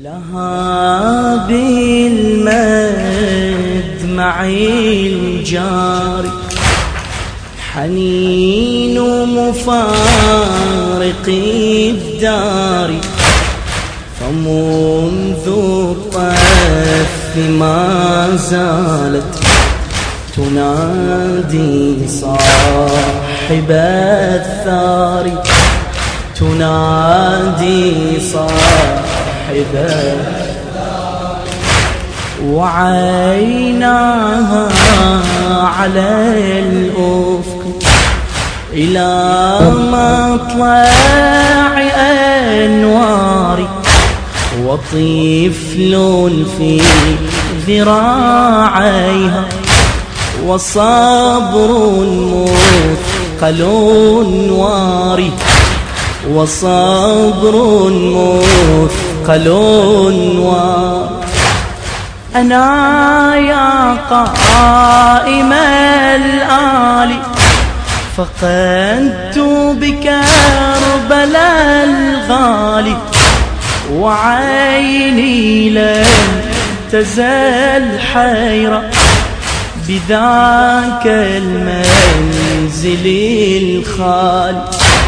لها بالمد معي الجاري حنين مفارقي الدار، فمنذ الطف ما زالت تنادي صاحب الثار، تنادي صاحب الثار، وعيناها على الأفق إلى مطلع أنوار، وطفل في ذراعيها وصبر مثقل واري، وصبر مثقل واري. أنا يا قائم الآل فقدت بكربلاء الغالي، وعيني لم تزل حيرة بذاك المنزل الخالي.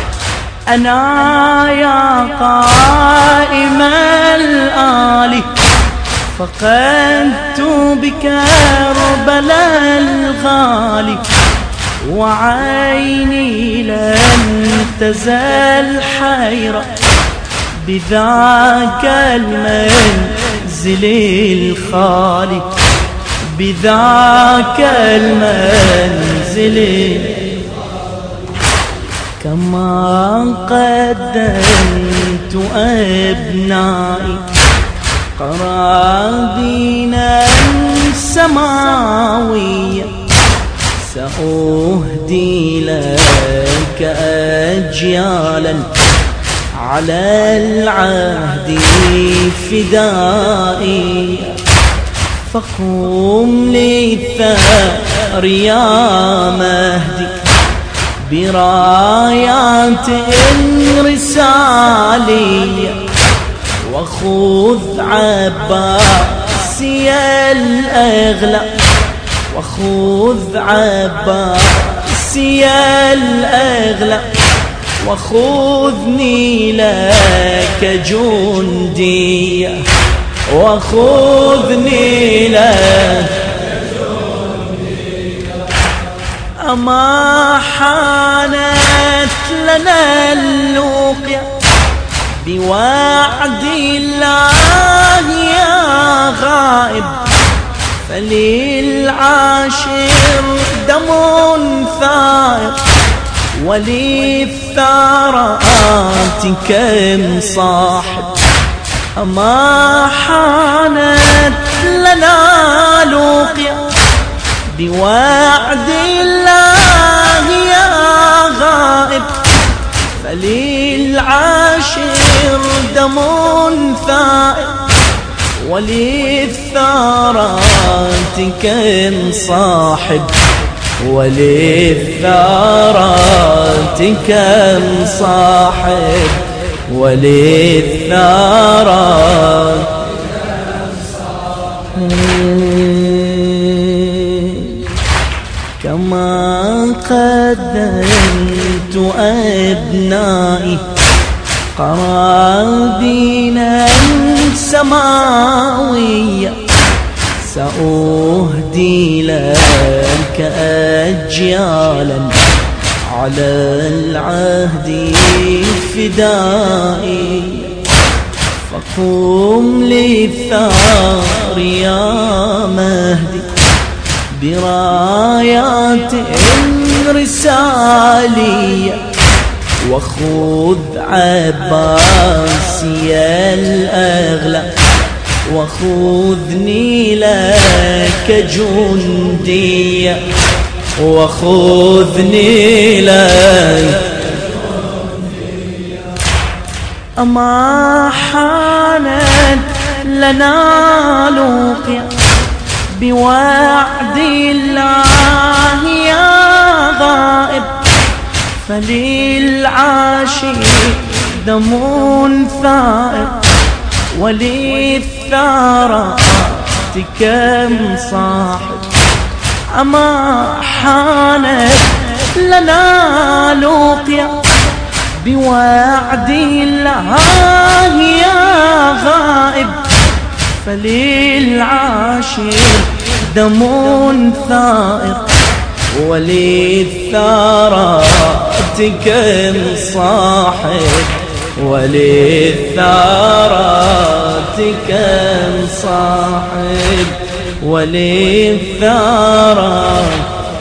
أنا يا قائم الآل فقدت بكربلاء الغالي، وعيني لم تزل حيرة بذاك المنزل الخالي، بذاك المنزل. كما قدمت أبنائي قرابينا السماوية، سأهدي لك أجيالا على العهد فدائي، فقم للثار يا مهدي برايات رسالية، وخذ عباسي الأغلى، وخذ عباسي الأغلى، وخذني لك جندية، وخذني لك جندية. أما حانت لنا اللقيا بوعد الله يا غائب، فللعاشر دم ثائر، وللثارات كم صاحب. أما حانت لنا لقيا بوعد الله يا غائب، فللعاشر دم ثائر، وللثارات كم صاحب، وللثارات كم صاحب، وللثارات كم صاحب. كما قدمت أبنائي قرابينا السماوية، سأهدي لك أجيالا على العهد فدائي، فقم للثار يا مهدي برايات رسالية، وخذ عباسي الأغلى، وخذني لك جندية، وخذني لك جندية. أما حانت لنا لقيا بوعد الله يا غائب، فللعاشق دم ثائر، وللثارات كم صاحب أما حانت لنا لقيا بوعد الله يا غائب فللعاشر دم ثائر وللثارات كم صاحب وللثارات كم صاحب وللثارات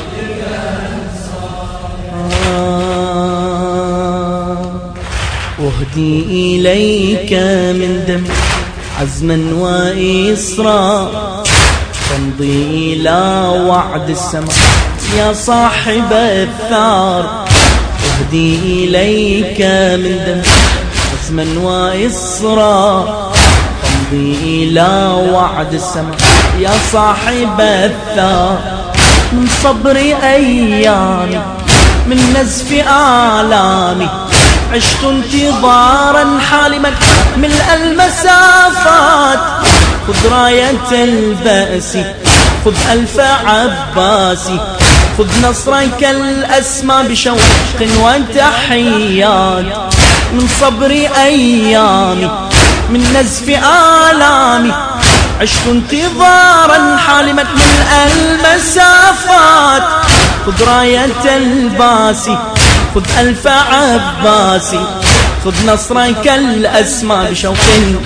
أهدي إليك من دم عزما وإصرارا تمضي إلى وعد السماء يا صاحب الثار أهدي إليك من دم عزما وإصرارا تمضي إلى وعد السماء يا صاحب الثار من صبر أيامي من نزف آلامي عشت انتظارا حالما ملء المسافات خذ راية البأس خذ ألف عباسي خذ نصرك الأسمى بشوق وتحيات من صبر أيامي من نزف آلامي عشت انتظارا حالما ملء المسافات خذ راية الباسي خذ ألف عباسي خذ نصرك الأسمى بشوق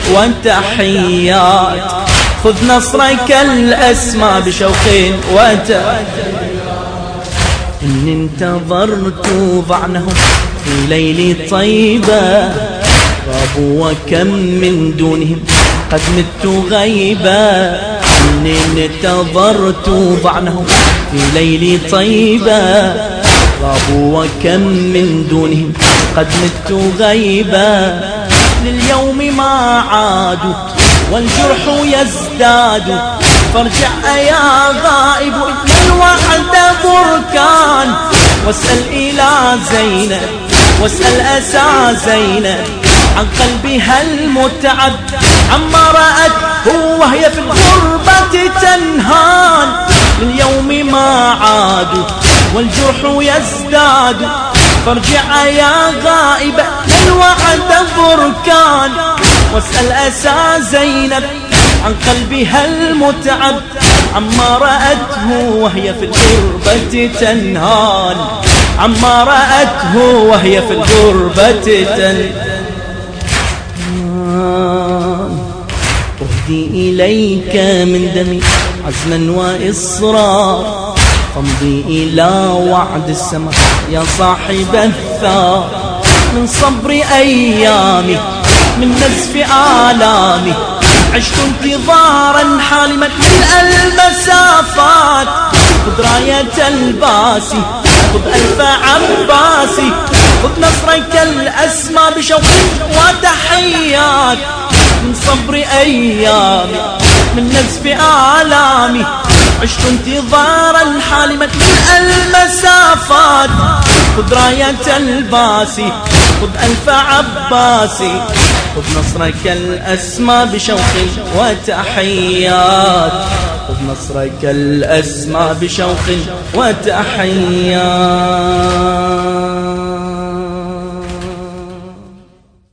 وتحيات خذ نصرك الأسمى بشوق وتحيات إن انتظرت ضعنهم في ليل طيبة غابوا وكم من دونهم قد مت غيبا إن انتظرت ضعنهم في ليل طيبة غابوا وكم من دونهم قد مت غيبا لليوم ما عادوا والجرح يزداد فارجع يا غائب إن الوعد بركان واسأل إلى زينب واسأل أسى زينب عن قلبها المتعب عما رأته وهي في الغربة تنهان لليوم ما عادوا والجرح يزداد فارجع يا غائب الوعد بركان واسأل أسى زينب عن قلبها المتعب عما رأته وهي في الغربة تنهان عما رأته وهي في الغربة تنهان أهدي إليك من دمي عزما وإصرارا تمضي إلى وعد السماء يا صاحب الثار من صبر أيامي من نزف آلامي عشت انتظارا حالما ملء المسافات خذ راية الباسي خذ ألف عباسي خذ نصرك الأسمى بشوق وتحيات من صبر أيامي من نزف آلامي عشت انتظارا حالما ملء المسافات خذ راية الباسي خذ ألف عباسي خذ نصرك الأسمى بشوق وتحيات خذ نصرك الأسمى بشوق وتحيات